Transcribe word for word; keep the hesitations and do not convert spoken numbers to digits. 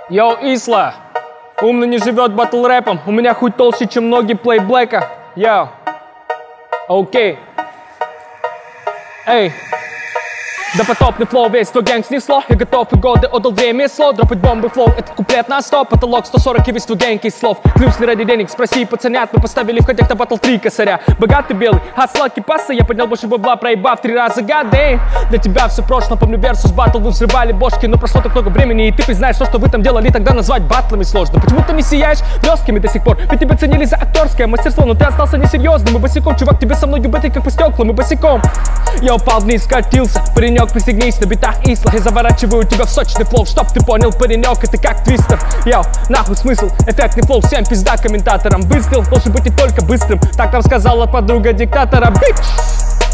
Йоу, Исла, умно не живет батл рэпом. У меня хуй толще, чем ноги плейблэка. Йоу, окей. Эй. Допотопный флоу, весь твой гэнг снесло. Я готов и годы отдал время слов. Дропать бомбы флоу, это куплет на сто. Потолок сто сорок и весь твой гэнг из слов. Клюс не ради денег, спроси пацанят. Мы поставили в ходях на батл три косаря. Богатый белый, хаслаки пасса. Я поднял больше бабла, проебав три раза, гадей. Для тебя все прошло, помню версус батл. Вы взрывали бошки, но прошло так много времени. И ты признаешь, то, что вы там делали, тогда назвать батлами сложно. Почему ты не сияешь блестками до сих пор? Ведь тебя ценили за актерское мастерство, но ты остался несерьезным. И босиком, чувак, тебе со мной убитый как по стеклам. И босиком я упал вниз, скатился. Паренек, пристегнись на битах Исла. Я заворачиваю тебя в сочный флоу, чтоб ты понял, паренек, это как твистер. Йоу, нахуй смысл, эффектный флоу, всем пизда комментаторам. Выстрел должен быть не только быстрым, так нам сказала подруга диктатора, бич.